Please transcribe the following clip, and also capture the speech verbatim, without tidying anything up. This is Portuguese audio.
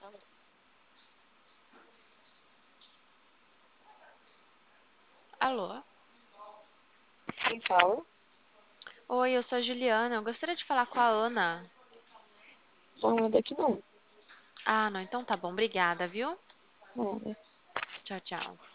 Alô? Quem fala? Oi, eu sou a Juliana. Eu gostaria de falar com a Ana. Não, é daqui não. Ah, não, então tá bom. Obrigada, viu? Não, Tchau, tchau.